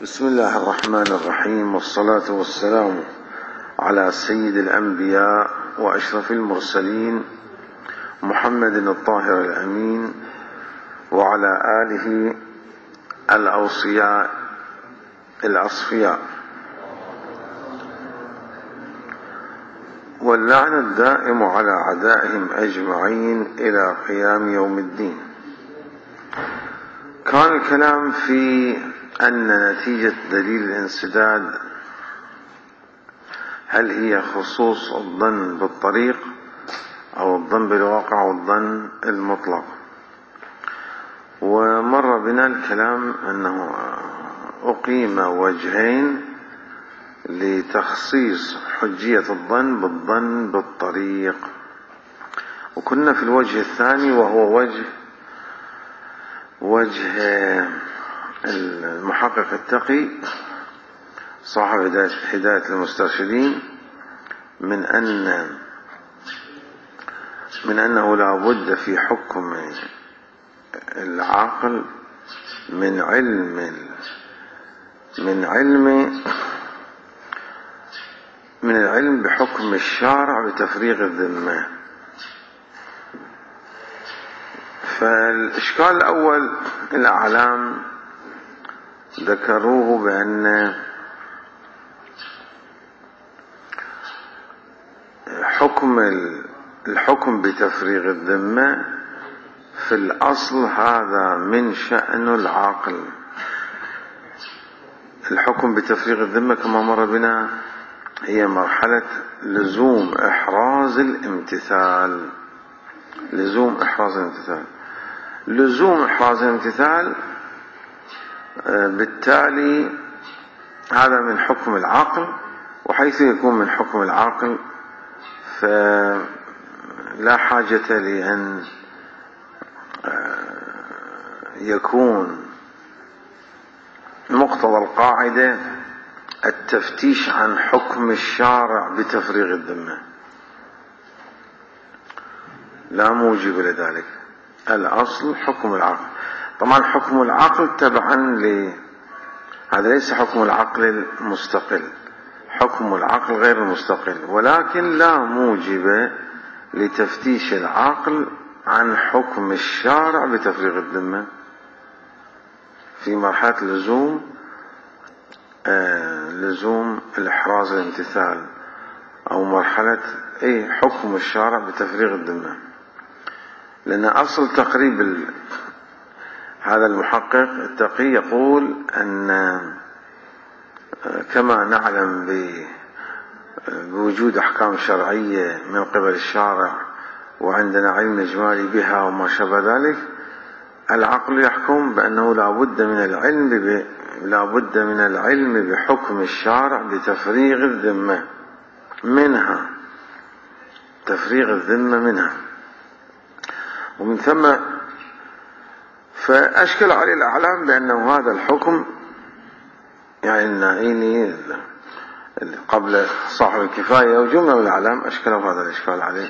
بسم الله الرحمن الرحيم، والصلاة والسلام على سيد الأنبياء وأشرف المرسلين محمد الطاهر الأمين وعلى آله الأوصياء الأصفياء، واللعن الدائم على أعدائهم أجمعين إلى قيام يوم الدين. كان الكلام في أن نتيجة دليل الانسداد هل هي خصوص الظن بالطريق أو الظن بالواقع أو الظن المطلق، ومر بنا الكلام أنه أقيم وجهين لتخصيص حجية الظن بالظن بالطريق، وكنا في الوجه الثاني وهو وجه المحقق التقي صاحب هداية المسترشدين من أنه لا بد في حكم العاقل من العلم بحكم الشارع بتفريغ الذمة. فالإشكال الأول الأعلام ذكروه بأن الحكم بتفريغ الذمة في الأصل هذا من شأن العاقل. الحكم بتفريغ الذمة كما مر بنا هي مرحلة لزوم إحراز الامتثال. لزوم إحراز الامتثال بالتالي هذا من حكم العاقل، وحيث يكون من حكم العاقل فلا حاجة لأن يكون مقتضى القاعدة التفتيش عن حكم الشارع بتفريغ الذمة، لا موجب لذلك. الأصل حكم العقل. طبعا حكم العقل تبعا هذا ليس حكم العقل المستقل، حكم العقل غير المستقل، ولكن لا موجب لتفتيش العقل عن حكم الشارع بتفريغ الذمة في مرحلة لزوم الإحراز الامتثال أو مرحلة حكم الشارع بتفريغ الذمة. لأن أصل تقريب هذا المحقق التقي يقول أن كما نعلم بوجود أحكام شرعية من قبل الشارع وعندنا علم إجمالي بها وما شابه ذلك، العقل يحكم بأنه لا بد من العلم بحكم الشارع بتفريغ الذمة منها، تفريغ الذمة منها. ومن ثم فأشكل عليه الأعلام بأنه هذا الحكم يعني النائيني قبل صاحب الكفاية وجملة من الأعلام أشكلوا هذا الإشكال عليه.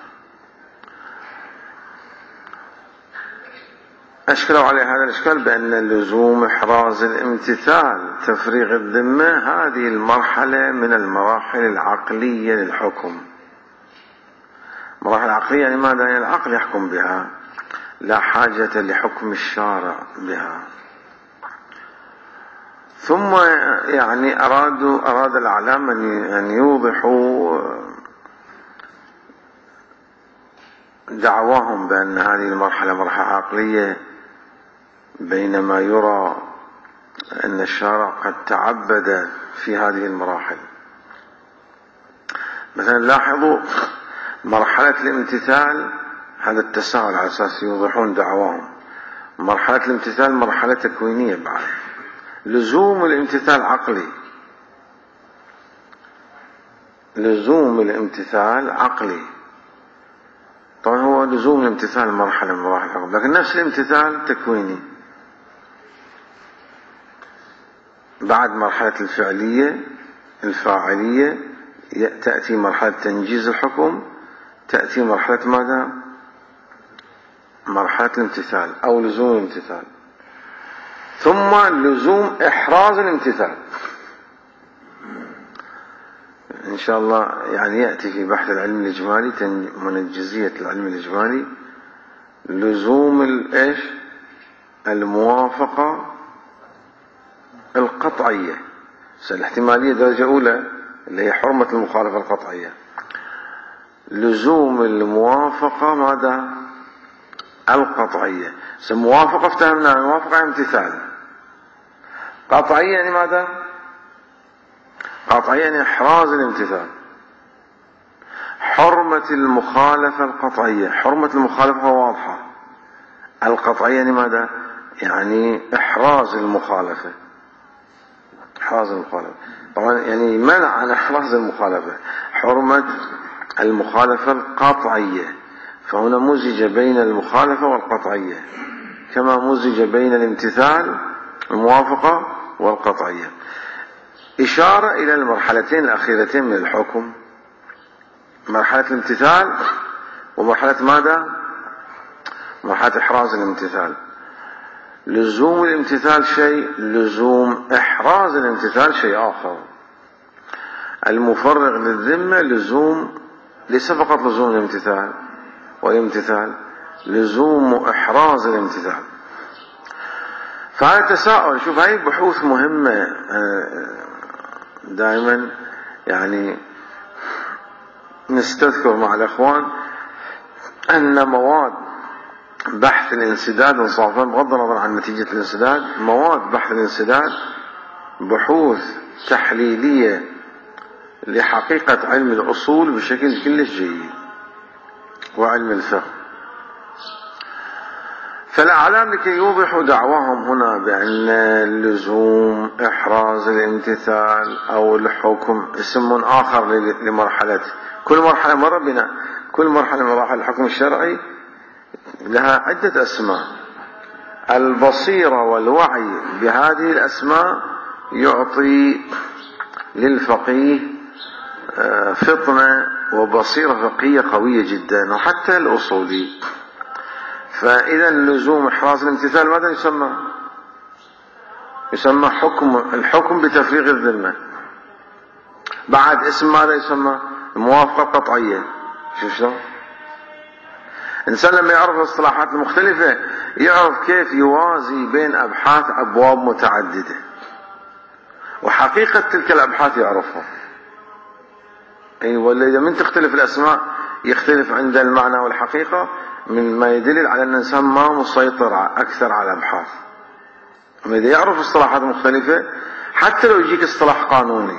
أشكلوا عليه هذا الإشكال بأن لزوم إحراز الامتثال تفريغ الذمة هذه المرحلة من المراحل العقلية للحكم. مراحل عقلية لماذا؟ يعني العقل يحكم بها، لا حاجة لحكم الشارع بها. ثم يعني أراد الأعلام أن يوضحوا دعواهم بأن هذه المرحلة مرحلة عقلية، بينما يرى أن الشارع قد تعبد في هذه المراحل. مثلا لاحظوا مرحلة الامتثال، هذا التساؤل على أساس يوضحون دعواهم. مرحلة الامتثال مرحلة تكوينية بعد، لزوم الامتثال عقلي، لزوم الامتثال عقلي. طبعا هو لزوم الامتثال مرحلة من مراحل العقل، لكن نفس الامتثال تكويني. بعد مرحلة الفاعلية تأتي مرحلة تنجيز الحكم، تأتي مرحلة ماذا؟ مرحلة الامتثال أو لزوم الامتثال. ثم لزوم إحراز الامتثال. إن شاء الله يعني يأتي في بحث العلم الإجمالي من جزئية العلم الإجمالي لزوم الموافقة القطعية. الاحتمالية درجة أولى اللي هي حرمة المخالفة القطعية. لزوم الموافقة ماذا؟ القطعية. موافقة افتهمنا، موافقة امتثال. قطعية يعني ماذا؟ قطعية يعني إحراز الامتثال. حرمة المخالفة القطعية، حرمة المخالفة واضحة. القطعية يعني ماذا؟ يعني إحراز المخالفة. إحراز المخالفة طبعا يعني منع عن إحراز المخالفة. حرمة المخالفة القطعية، فهنا مزج بين المخالفة والقطعية كما مزج بين الامتثال الموافقة والقطعية. إشارة إلى المرحلتين الأخيرتين من الحكم، مرحلة الامتثال ومرحلة ماذا؟ مرحلة إحراز الامتثال. لزوم الامتثال شيء، لزوم إحراز الامتثال شيء آخر. المفرغ للذمة لزوم، ليس فقط لزوم الامتثال والامتثال، لزوم إحراز الامتثال. فهذا تساؤل. شوف هاي بحوث مهمة دائما يعني نستذكر مع الأخوان أن مواد بحث الانسداد انصافا بغض النظر عن نتيجة الانسداد، مواد بحث الانسداد بحوث تحليلية لحقيقة علم الأصول بشكل كلش جيد وعلم الفقه. فالأعلام لكي يوضحوا دعواهم هنا بأن لزوم إحراز الامتثال أو الحكم اسم آخر لمرحلة، كل مرحلة مر بنا، كل مرحلة من مراحل الحكم الشرعي لها عدة أسماء. البصيرة والوعي بهذه الأسماء يعطي للفقيه فطنة وبصيرة فقهية قوية جدا، وحتى الأصولي. فإذا لزوم إحراز الامتثال ماذا يسمى؟ يسمى الحكم بتفريغ الذمة. بعد اسم ماذا يسمى؟ الموافقة القطعية. شوف شلون؟ الإنسان لما يعرف الاصطلاحات المختلفة يعرف كيف يوازي بين أبحاث أبواب متعددة، وحقيقة تلك الأبحاث يعرفها. ولا إذا من تختلف الأسماء يختلف عند المعنى والحقيقة، مما يدل على أن الإنسان ما مسيطر أكثر على الأبحاث. أما إذا يعرف اصطلاحات مختلفة حتى لو يجيك اصطلاح قانوني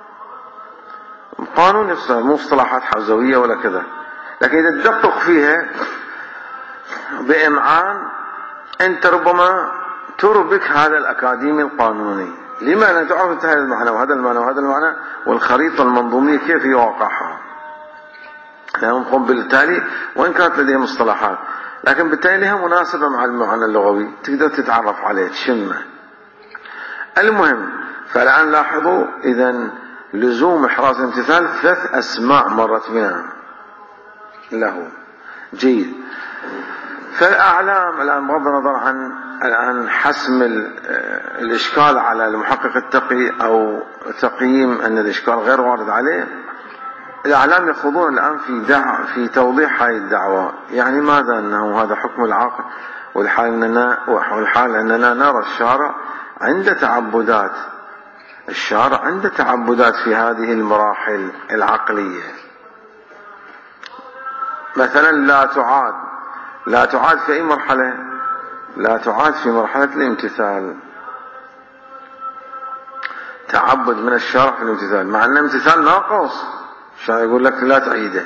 مو اصطلاحات حوزوية ولا كذا، لكن إذا تدقق فيها بإمعان أنت ربما تربك هذا الأكاديمي القانوني. لما؟ أنت تعرف هذا المعنى وهذا المعنى وهذا المعنى والخريطة المنظومية كيف يوقعها. لهم بالتالي وإن كانت لديهم مصطلحات لكن بالتالي لها مناسبة مع المعنى اللغوي، تقدر تتعرف عليه تشمه. المهم، فالآن لاحظوا إذن لزوم إحراز الامتثال 3 أسماء مرت بنا له. جيد. فالأعلام الآن بغض النظر عن الآن حسم الإشكال على المحقق التقي أو تقييم أن الإشكال غير وارد عليه، الأعلام يخوضون الآن في توضيح هذه الدعوة. يعني ماذا؟ أنه هذا حكم العاقل، والحال أننا نرى الشارع عند تعبدات، الشارع عند تعبدات في هذه المراحل العقلية. مثلا لا تعاد في أي مرحلة؟ لا تعاد في مرحلة الامتثال. تعبد من الشارع في الامتثال، مع أن الامتثال ناقص، الشارع يقول لك لا تعيده.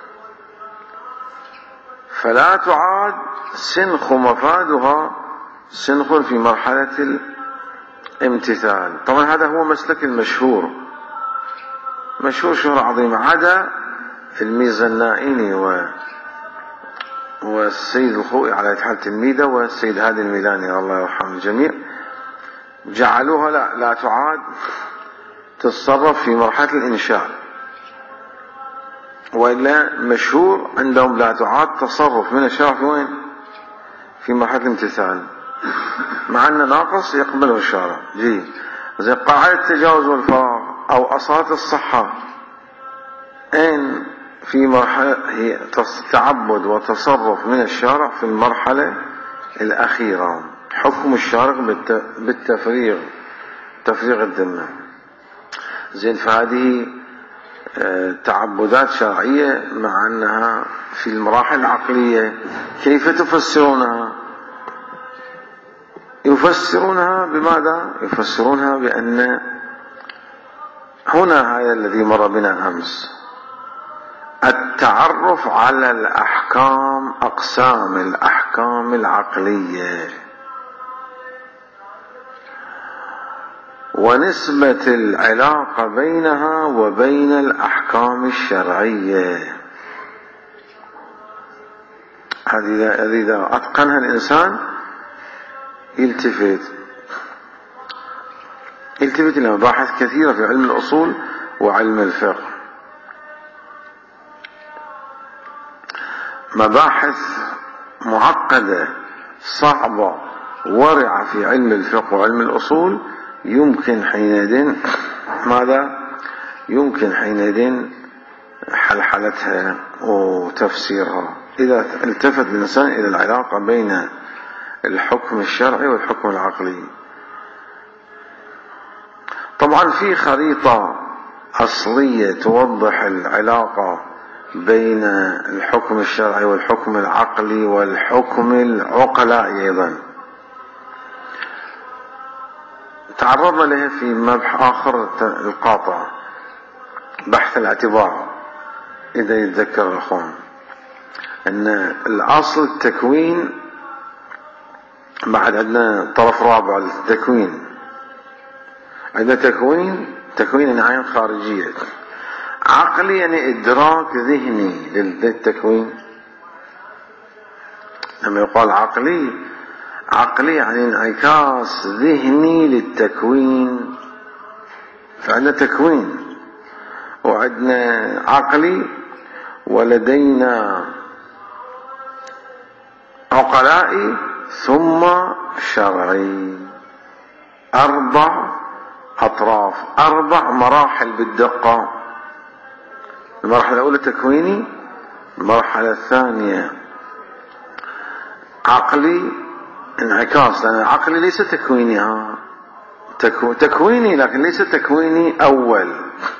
فلا تعاد سنخ مفادها سنخ في مرحلة الامتثال. طبعا هذا هو مسلك المشهور، مشهور شهرة عظيمة، عدا الميزنائيني والسيد الخوئي على حال تلميذه والسيد هادي الميلاني الله يرحم الجميع، جعلوها لا تعاد تتصرف في مرحلة الإنشاء، وإلا مشهور عندهم لا تعاد تصرف من الشرع في وين؟ في مرحلة الامتثال. مع أنه ناقص يقبله الشارع. زي قاعدة التجاوز والفراغ أو أصالة الصحة، إن في مرحلة هي تعبد وتصرف من الشارع في المرحلة الأخيرة، حكم الشارع بالتفريغ، تفريغ الذمة. زين، فهذه تعبدات شرعية مع أنها في المراحل العقلية. كيف تفسرونها؟ يفسرونها بماذا؟ يفسرونها بأن هنا هذا الذي مر بنا أمس، التعرف على الأحكام، أقسام الأحكام العقلية ونسبة العلاقة بينها وبين الأحكام الشرعية. هذه إذا أتقنها الإنسان يلتفت إلى مباحث كثيرة في علم الأصول وعلم الفقه، مباحث معقدة صعبة ورعة في علم الفقه وعلم الأصول. يمكن حينئذ ماذا؟ يمكن حينئذ حلحلتها وتفسيرها إذا التفت الإنسان إلى العلاقة بين الحكم الشرعي والحكم العقلي. طبعا في خريطة أصلية توضح العلاقة بين الحكم الشرعي والحكم العقلي والحكم العقلائي أيضا، تعرضنا لها في مبحث آخر القاطع، بحث الاعتبار. إذا يتذكر الأخوان أن الأصل التكوين، بعد عندنا طرف رابع للتكوين، عندنا تكوين عين خارجية، عقلي يعني إدراك ذهني للتكوين. لما يقال عقلي يعني انعكاس ذهني للتكوين. فعندنا تكوين وعندنا عقلي ولدينا عقلائي ثم شرعي، 4 أطراف، 4 مراحل بالدقة. المرحلة الأولى تكويني، المرحلة الثانية عقلي انعكاس، لأن العقلي ليس تكويني، تكويني لكن ليس تكويني أول،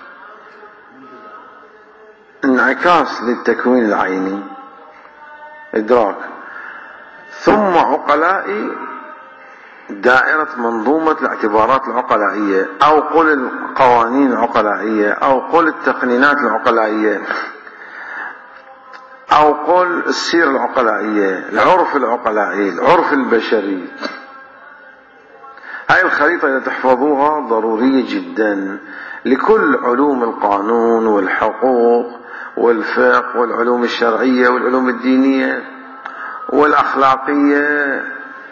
انعكاس للتكوين العيني إدراك. ثم عقلائي دائرة منظومة الاعتبارات العقلائية، أو قل القوانين العقلائية، أو قل التقنينات العقلائية، أو قل السيرة العقلائية، العرف العقلائي، العرف البشري. هاي الخريطة إذا تحفظوها ضرورية جدا لكل علوم القانون والحقوق والفقه والعلوم الشرعية والعلوم الدينية والأخلاقية،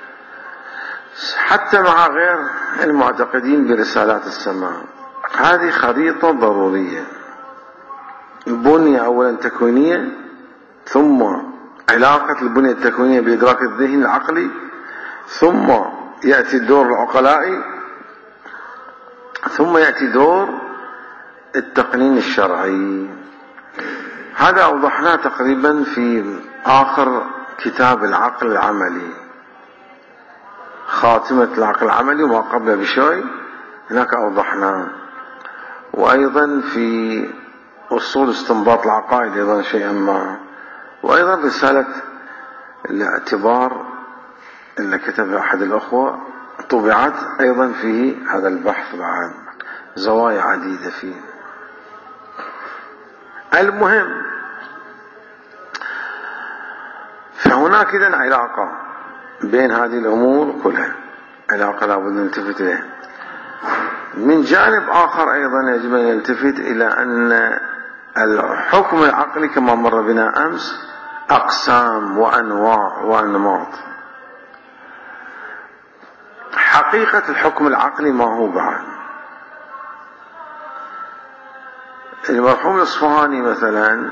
حتى مع غير المعتقدين برسالات السماء. هذه خريطة ضرورية، البنية أولا تكوينية، ثم علاقة البنية التكوينية بإدراك الذهن العقلي، ثم يأتي الدور العقلائي، ثم يأتي دور التقنين الشرعي. هذا أوضحناه تقريبا في آخر كتاب العقل العملي، خاتمة العقل العملي وما قبله بشوي، هناك أوضحناه. وأيضا في أصول استنباط العقائد أيضا شيئا ما، وأيضا رسالة الاعتبار اللي كتبها أحد الأخوة طبعت أيضا فيه هذا البحث، بعد زوايا عديدة فيه. المهم، فهناك إذن علاقة بين هذه الأمور كلها، علاقة لابد أن نلتفت إليها. من جانب آخر أيضا يجب أن يلتفت إلى أن الحكم العقلي كما مر بنا أمس أقسام وأنواع وأنماط. حقيقة الحكم العقلي ما هو بعد؟ المرحوم الإصفهاني مثلا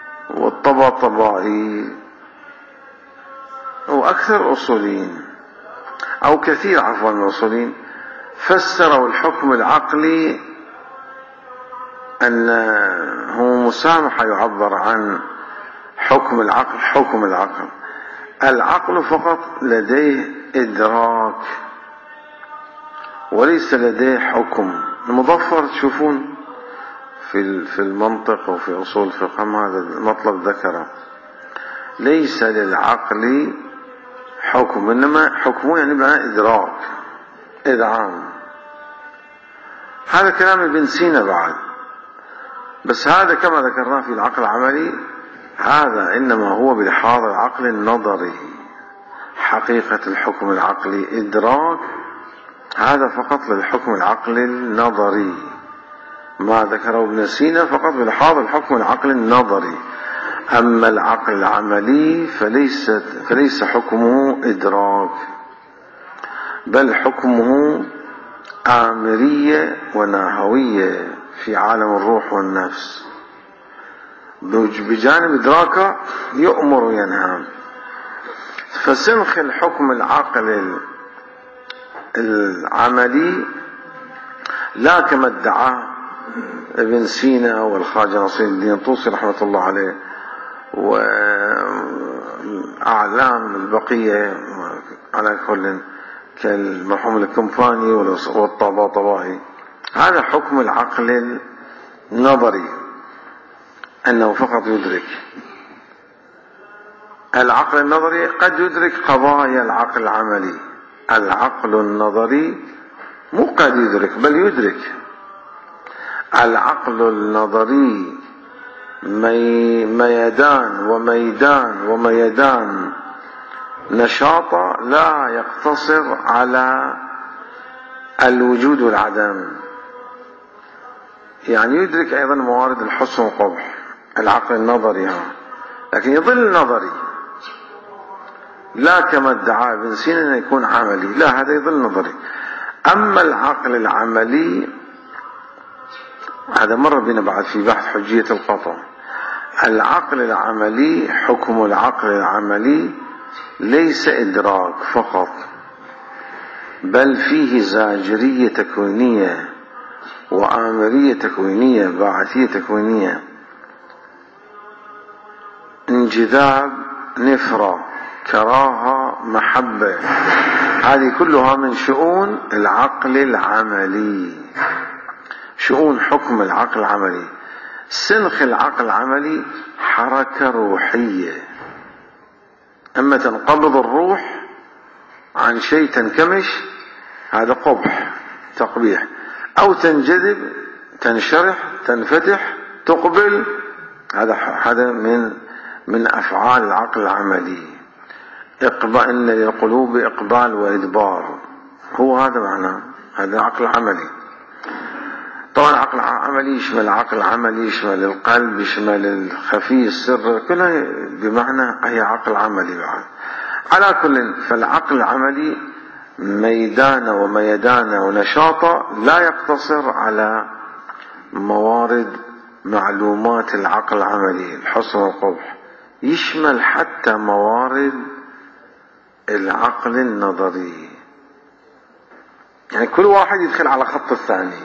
والطباطبائي وأكثر أصوليين أو كثير عفوا من الأصوليين فسروا الحكم العقلي أنه مسامحة يعبر عن حكم العقل. حكم العقل، العقل فقط لديه إدراك وليس لديه حكم. المظفر تشوفون في المنطق وفي أصول الفقه هذا المطلب ذكره، ليس للعقل حكم، إنما حكمه يعني بمعنى إدراك، إذعان. هذا كلام ابن سينا بعد، بس هذا كما ذكرنا في العقل العملي هذا إنما هو بلحاظ العقل النظري. حقيقة الحكم العقلي إدراك، هذا فقط للحكم العقلي النظري. ما ذكره ابن سينا فقط بلحاظ الحكم العقلي النظري. أما العقل العملي فليس حكمه إدراك، بل حكمه آمرية ونهوية في عالم الروح والنفس. بجانب إدراكه يؤمر وينهى. فسنخ الحكم العقل العملي لا كما ادعى ابن سينا والخواجة نصير الدين طوسي رحمة الله عليه وأعلام البقية على كل كالمرحوم الكمفاني والطباطبائي. هذا حكم العقل النظري، أنه فقط يدرك. العقل النظري قد يدرك قضايا العقل العملي. العقل النظري مو قد يدرك بل يدرك. العقل النظري ميدان وميدان نشاطه لا يقتصر على الوجود والعدم، يعني يدرك أيضا موارد الحسن والقبح. العقل النظري لكن يظل نظري، لا كما ادعى ابن سينا أن يكون عملي، لا، هذا يظل نظري. أما العقل العملي هذا مر بنا بعد في بحث حجية القطع. العقل العملي، حكم العقل العملي ليس إدراك فقط، بل فيه زاجرية تكوينية وآمرية تكوينية، باعثية تكوينية، انجذاب، نفرة، كراهة، محبة. هذه كلها من شؤون العقل العملي، شؤون حكم العقل العملي. سنخ العقل العملي حركة روحية، أما تنقبض الروح عن شيء تنكمش هذا قبح تقبيح، أو تنجذب تنشرح تنفتح تقبل، هذا من أفعال العقل العملي. إن للقلوب إقبال وإدبار، هو هذا معناه، هذا العقل العملي. طبعا العقل العملي يشمل العقل العملي، يشمل القلب، يشمل الخفي السر، كلها بمعنى هي عقل عملي بعد. على كل، فالعقل العملي ميدان وميدان ونشاطه لا يقتصر على موارد معلومات العقل العملي الحسن والقبح، يشمل حتى موارد العقل النظري. يعني كل واحد يدخل على خط الثاني.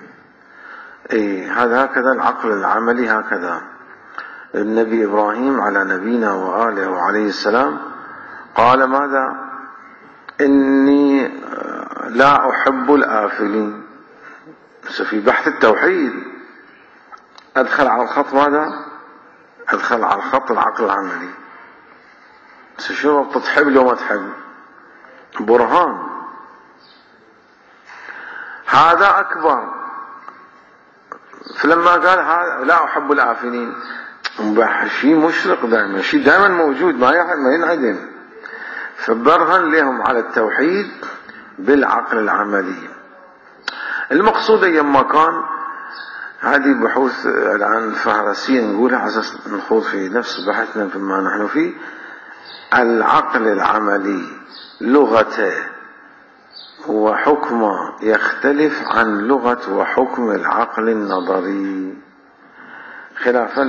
هذا هكذا العقل العملي. هكذا النبي إبراهيم على نبينا وآله وعليه السلام قال ماذا؟ إني لا أحب الآفلين. في بحث التوحيد أدخل على الخط ماذا؟ أدخل على الخط العقل العملي. شو تحب لو ما تحب؟ برهان. هذا أكبر. فلما قال هذا لا أحب الآفلين، شيء مشرق دائما، شيء دائما موجود ما ينعدم. فبرهن لهم على التوحيد بالعقل العملي. المقصود أيما كان، هذه بحوث الآن فهرسية نقولها على أساس نخوض في نفس بحثنا فيما نحن فيه. العقل العملي لغته وحكمه يختلف عن لغة وحكم العقل النظري، خلافا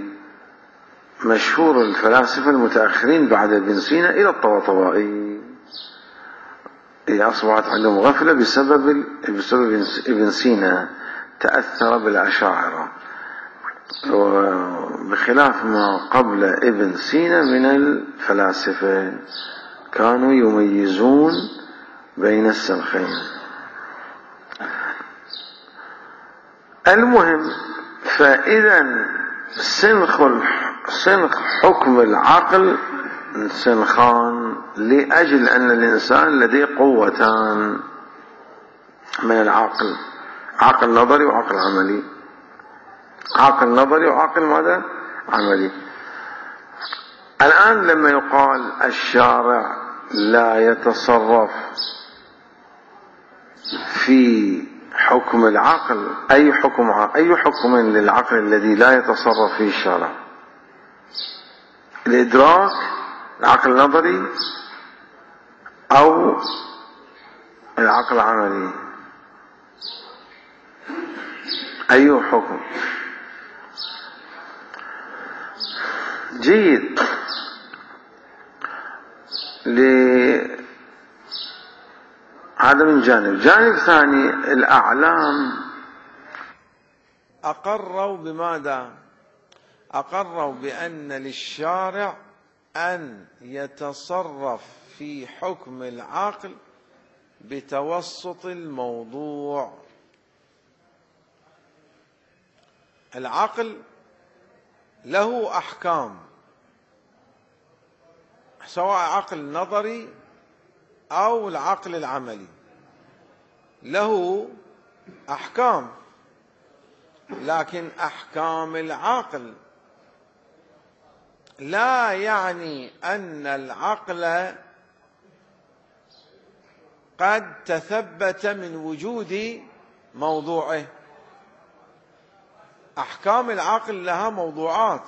لمشهور الفلاسفة المتأخرين بعد ابن سينا إلى الطباطبائي. أصبحت عندهم غفلة بسبب ابن سينا، تأثر بالأشاعرة، بخلاف ما قبل ابن سينا من الفلاسفة كانوا يميزون بين السنخين. المهم، فإذا سنخ حكم العقل سنخان، لأجل أن الإنسان لديه قوتان من العقل، عقل نظري وعقل عملي. عقل نظري وعقل ماذا؟ عملي. الآن لما يقال الشارع لا يتصرف في حكم العقل، أي حكم للعقل الذي لا يتصرف فيه الشارع؟ الإدراك، العقل النظري، أو العقل العملي؟ أي حكم؟ جيد. هذا من جانب. جانب ثاني، الأعلام أقروا بماذا؟ أقروا بأن للشارع أن يتصرف في حكم العقل بتوسط الموضوع. العقل له أحكام، سواء عقل نظري أو العقل العملي له أحكام، لكن أحكام العقل لا يعني أن العقل قد تثبت من وجود موضوعه. أحكام العقل لها موضوعات،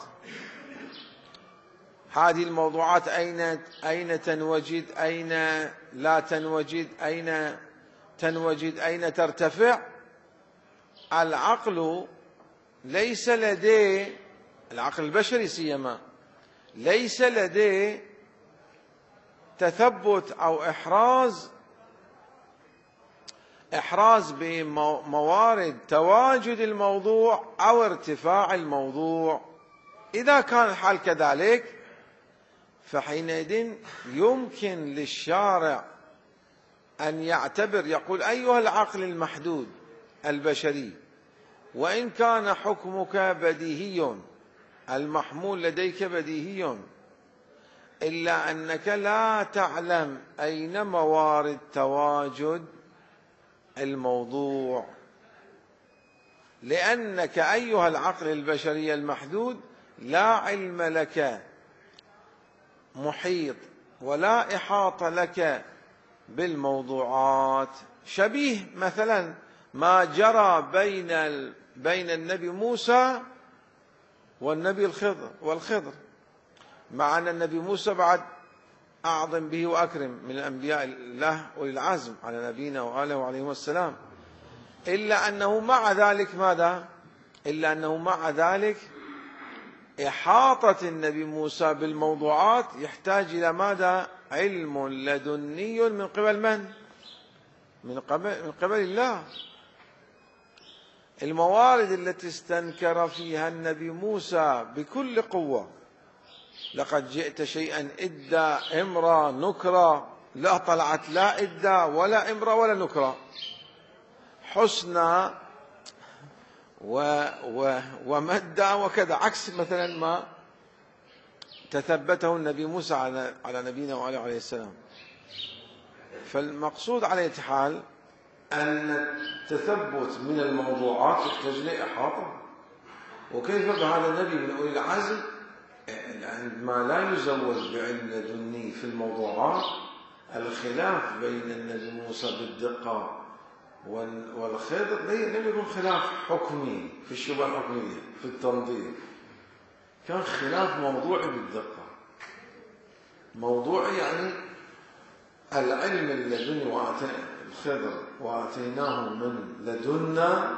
هذه الموضوعات أين تنوجد، أين لا تنوجد، أين تنوجد، أين ترتفع. العقل ليس لديه، العقل البشري سيما، ليس لديه تثبت أو إحراز بموارد تواجد الموضوع أو ارتفاع الموضوع. إذا كان الحال كذلك فحينئذ يمكن للشارع أن يعتبر، يقول أيها العقل المحدود البشري، وإن كان حكمك بديهي، المحمول لديك بديهي، إلا أنك لا تعلم أين موارد تواجد الموضوع، لأنك أيها العقل البشري المحدود لا علم لك محيط ولا إحاطة لك بالموضوعات. شبيه مثلا ما جرى بين النبي موسى والنبي والخضر، مع أن النبي موسى بعد أعظم به وأكرم من الأنبياء الله وللعزم على نبينا وآله وعليه السلام، إلا أنه مع ذلك ماذا؟ إلا أنه مع ذلك إحاطة النبي موسى بالموضوعات يحتاج إلى ماذا؟ علم لدني من قبل من؟ من قبل الله. الموارد التي استنكر فيها النبي موسى بكل قوة، لقد جئت شيئا إدا إمرا نكرا، لا طلعت لا إدا ولا إمرا ولا نكرا، حسنى ومدى وكذا، عكس مثلا ما تثبته النبي موسى على نبينا وعليه السلام. فالمقصود على أي حال أن التثبت من الموضوعات يحتاج إلى إحاطة. وكيف بهذا النبي من أولي العزم عندما لا يزود بعلم لدني في الموضوعات؟ الخلاف بين النبي موسى بالدقة والخضر لم يكن خلاف حكمي في الشبهة الحكمية في التنظير، كان خلاف موضوعي بالدقة. موضوعي يعني العلم اللدني الخضر وآتيناه من لدنا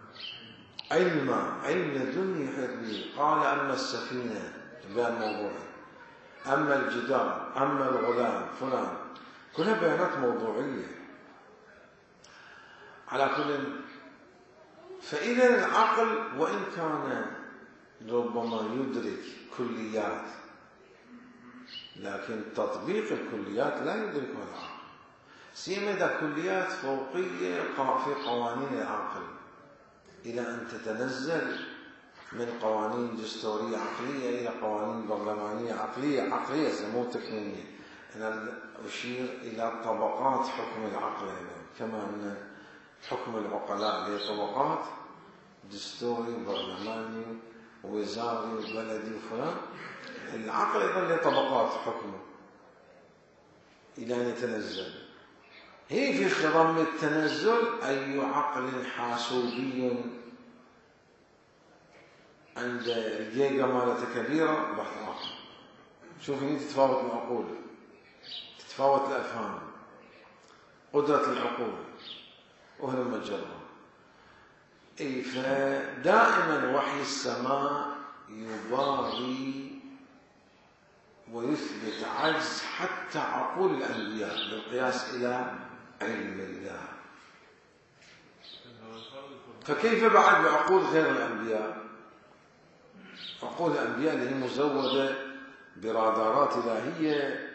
علم لدني يحيط به. قال أما السفينة بيان موضوعي، أما الجدار، أما الغلام فلان، كلها بيانات موضوعية. على كل. فإذا العقل وإن كان ربما يدرك كليات، لكن تطبيق الكليات لا يدركها العقل، سيما إذا كليات فوقية في قوانين العقل، إلى أن تتنزل من قوانين دستورية عقلية إلى قوانين برلمانية عقلية سموه تكوينية. أنا أشير إلى طبقات حكم العقل، كما أن حكم العقلاء له طبقات، دستوري، برلماني، وزاري، وبلدي، وفلان. العقل أيضا له طبقات حكمه إلى أن يتنزل. هي في خضم التنزل أي عقل حاسوبي عند الجيجا مالته كبيرة بحث آخر. شوف هنا تتفاوت العقول، تتفاوت الأفهام، قدرة العقول، وهنا المجرة. فدائما وحي السماء يباري ويثبت عجز حتى عقول الأنبياء بالقياس إلى علم الله. فكيف بعد بعقول غير الأنبياء؟ عقول الأنبياء اللي هي مزودة برادارات إلهية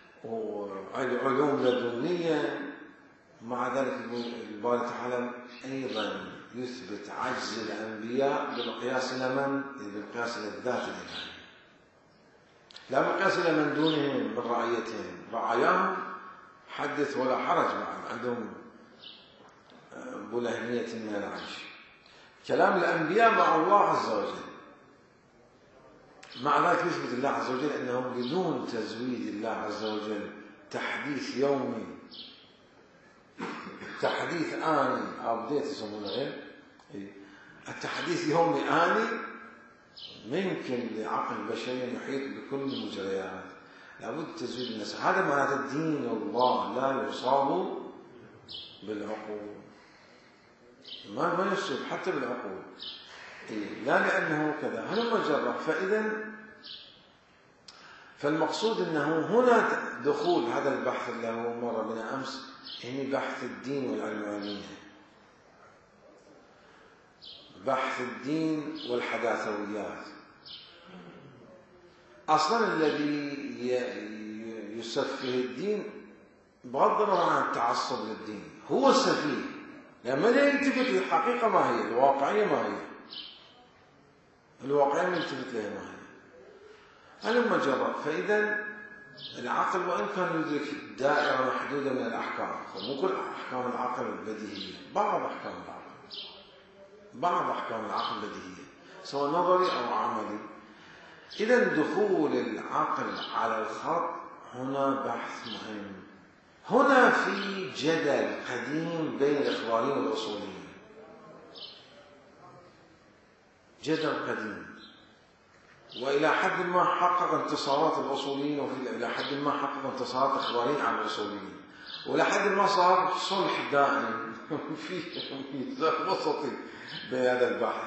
وعلوم لدنية، مع ذلك الباري تعالى أيضا يثبت عجز الأنبياء بالقياس إلى من؟ بالقياس إلى الذات الإلهية، لا بالقياس إلى من دونهم من رعيتهم. رعاياهم حدث ولا حرج، عندهم بلهنية من العيش. كلام الأنبياء مع الله عز وجل، مع ذلك يثبت الله عز وجل أنهم بدون تزويد الله عز وجل تحديث يومي، تحديث آني، أبديت يسمونه غير التحديث يومي آني، ممكن لعقل البشري يحيط بكل المجريات، لابد تزويد الناس. هذا معناته دين الله لا يصاب بالعقول، ما يصيب حتى بالعقول، لا لأنه كذا. هل مجرد. فالمقصود أنه هنا دخول هذا البحث اللي هو مر بنا أمس، يعني بحث الدين والعلمانية، بحث الدين والحداثويات. أصلا الذي يسفه الدين بغض النظر عن التعصب للدين هو السفيه، لما لا يلتفت للحقيقة ما هي الواقعية، ما هي الواقعية ما يلتفت لها ما هي. هل مجرد. فإذا العقل وإن كان يدرك دائرة محدودة من الأحكام، مو كل أحكام العقل البديهية، بعض أحكام العقل البديهية سواء نظري أو عملي. إذا دخول العقل على الخط هنا بحث مهم. هنا في جدل قديم بين الإخباريين والأصوليين، جدل قديم، وإلى حد ما حقق انتصارات الأصوليين، وإلى حد ما حقق انتصارات الإخباريين على الأصوليين، وإلى حد ما صار صلح دائم في ميزان وسطي بهذا البحث.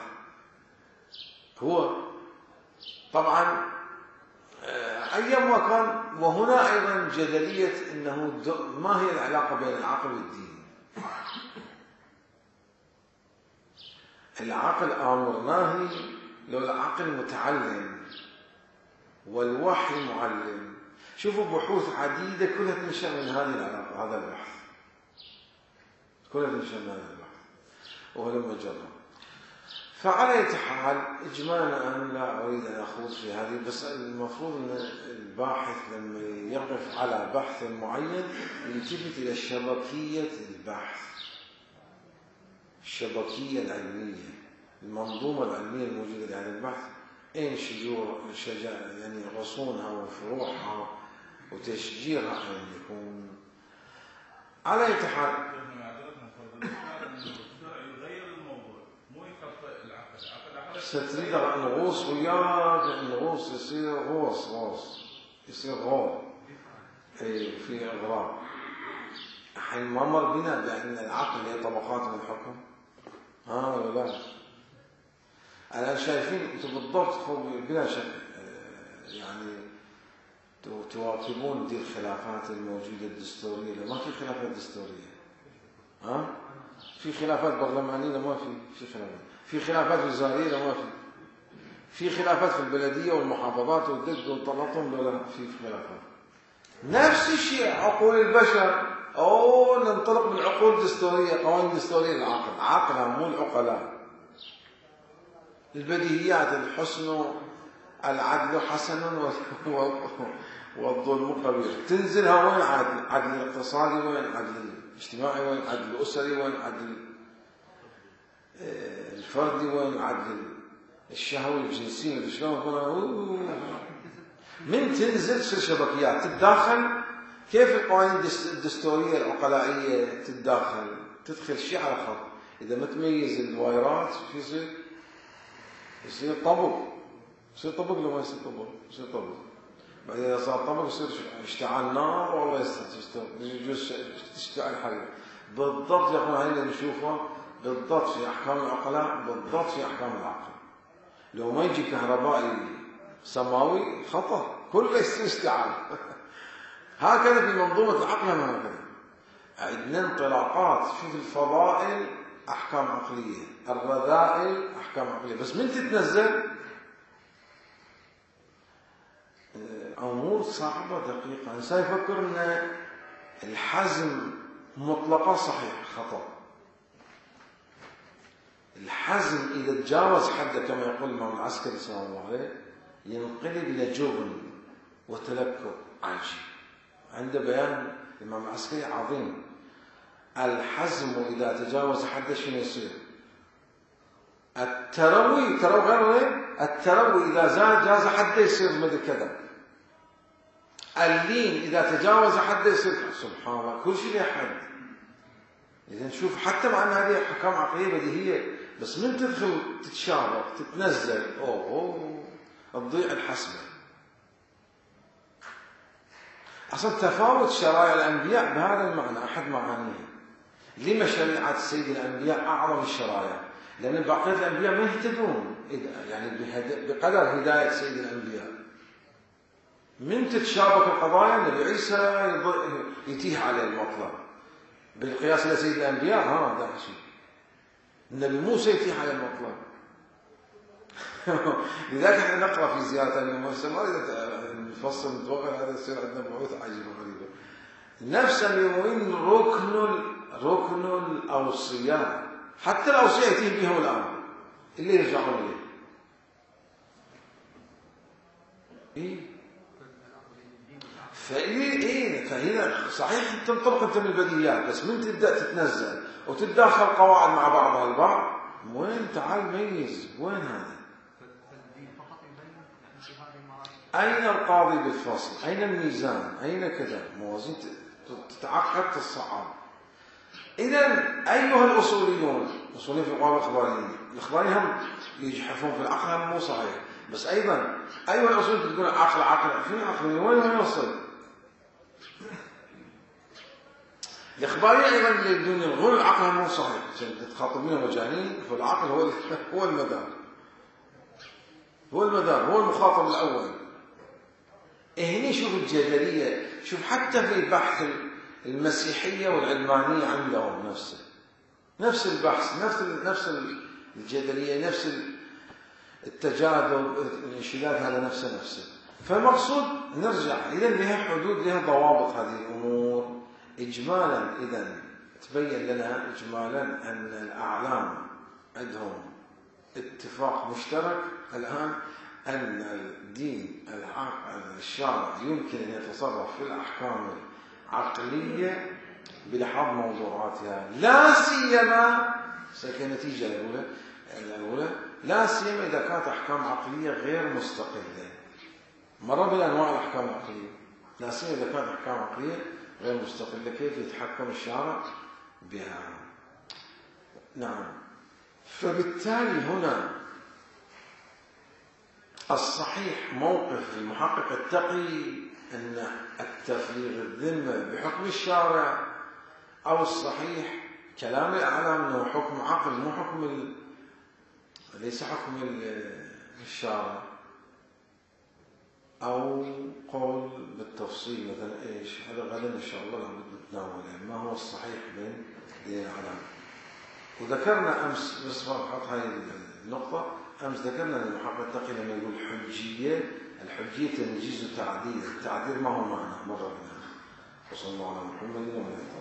هو طبعا أيام ما كان. وهنا أيضا جدلية أنه ما هي العلاقة بين العقل والدين. العقل آمر ناهي، لو العقل متعلم والوحي معلم. شوفوا بحوث عديدة كلها تنشأ من هذه العلاقة، هذا البحث كلها تنشأ من هذا البحث، وهو لما جرب. فعلى أي حال إجمالا أنا لا أريد أن أخوض في هذه، بس المفروض أن الباحث لما يقف على بحث معين يلتفت إلى شبكية البحث، الشبكية العلمية، المنظومة العلمية الموجودة لهذا البحث، أين يعني غصونها وفروعها وتشجيرها أن يكون. على أي حال ستريد أن نغوص وياك، نغوص يصير غوص يصير غور في إغراق. الحين ما مر بنا بأن العقل له طبقات من الحكم، ولا لا؟ أنا شايفين أنتم بالضبط بلا شك يعني تواكبون دي الخلافات الموجودة الدستورية. ما في خلافات دستورية، في خلافات برلمانية ما في خلافات، في خلافات وزارية ما في خلافات في البلدية والمحافظات والدق وطلطهم ولا في خلافات. نفس الشيء عقول البشر، أو ننطلق من عقول دستورية، قوانين دستورية للعقل، عقلها مو العقلاء. البديهيات، الحسن العدل حسن والظلم قبيح، تنزلها وين عدل؟ عدل الاقتصادي وين؟ عدل الاجتماعي وين؟ عدل الأسري وين؟ عدل الفردي وين؟ عدل الشهوي الجنسي شلون؟ من تنزل تصير شبكيات تتداخل. كيف القوانين الدستورية العقلائية تتداخل؟ تدخل شيء على خط، إذا ما تميز الوايرات شو يصير طبق. يصير طبق لو ما يصير طبق؟ يصير طبق. بعدين إذا صار طبق يصير اشتعال نار والله يجوز تشتعل حريق. بالضبط يا أخوان، هاي اللي نشوفه بالضبط في أحكام العقلاء، بالضبط في أحكام العقل. لو ما يجي كهربائي سماوي خطر، كله يصير اشتعال. هكذا في منظومة العقل، هكذا عندنا انطلاقات. شوف الفضائل أحكام عقلية، الرذائل أحكام عقلية، بس من تتنزل أمور صعبة دقيقة. الإنسان يفكر أن الحزم مطلقا صحيح، خطأ. الحزم إذا تجاوز حده كما يقول الإمام العسكري صلى الله عليه ينقلب إلى جبن وتلكؤ عجيب. عند بيان الإمام العسكري عظيم. الحزم إذا تجاوز حده شنو يصير؟ التروي، ترى غير التروي إذا زاد جاز حده يصير مثل كذا. اللين إذا تجاوز حده يصير سبحان الله، كل شيء له حد. إذا نشوف حتى مع أن هذه أحكام عقلية بديهية، بس من تدخل تتشابك تتنزل تضيع الحسبة. أصلا تفاوت شرائع الأنبياء بهذا المعنى أحد معانيه. لما شريعة سيد الأنبياء أعظم الشرائع؟ لأن بقية الأنبياء ما يهتدون يعني بقدر هداية سيد الأنبياء. من تتشابك القضايا النبي عيسى يتيه عليه المطلب بالقياس إلى سيد الأنبياء، هذا شيء. النبي موسى يتيه على المطلب. لذلك احنا نقرأ في زيارة النبي موسى، ما نفصل نتوقع هذا يصير عندنا بعوث عجيبة غريبة. نفس اليومين ركن الأوصياء، حتى الأوصياء يتيه بهم الآن اللي يرجعون إليه. فهنا صحيح تنطلق انت من البديهيات، بس من تبدا تتنزل وتتداخل قواعد مع بعضها البعض، وين تعال ميز وين هذا؟ اين القاضي بالفصل؟ اين الميزان؟ اين كذا؟ موازين تتعقد تصعب. اذا ايها الاصوليون، الاصوليين في القوانين الاخباريين، الاخباريين هم يجحفون في العقل، هم مو صحيح. بس ايضا ايها الاصوليين تقول عقل في عقل وين يوصل؟ الإخبارية أيضا اللي بدون يلغون العقل مو صحيح، عشان تخاطبين مجانين، فالعقل هو المدار، هو المخاطب الأول. هنا شوف الجدلية، شوف حتى في بحث المسيحية والعلمانية عندهم نفس البحث، نفس الجدلية، نفس التجاذب، الانشداد، هذا نفسه. فالمقصود نرجع إذا لها حدود، لها ضوابط هذه الأمور. إجمالا إذا تبين لنا إجمالا أن الأعلام عندهم اتفاق مشترك الآن أن الدين الشرع يمكن أن يتصرف في الأحكام العقلية بلحاظ موضوعاتها، لا سيما كنتيجة الأولى لا سيما إذا كانت أحكام عقلية غير مستقلة. مرة بأنواع الأحكام العقلية، لا سيما إذا كانت أحكام عقلية غير مستقلة، كيف يتحكم الشارع بها؟ نعم. فبالتالي هنا الصحيح موقف المحقق التقي أن التفريغ الذمة بحكم الشارع، أو الصحيح كلام الأعلام أنه حكم عقل مو حكم ليس حكم الشارع، أو قول بالتفصيل مثلا إيش هذا غدا إن شاء الله نتناوله ما هو الصحيح بين الأعلام. وذكرنا أمس، بس فقط هاي النقطة، أمس ذكرنا أن المحقق التقي لما يقول الحجية تنجيز تعديل، التعديل ما هو معنى مرة بنا. وصلى الله على محمد وعلى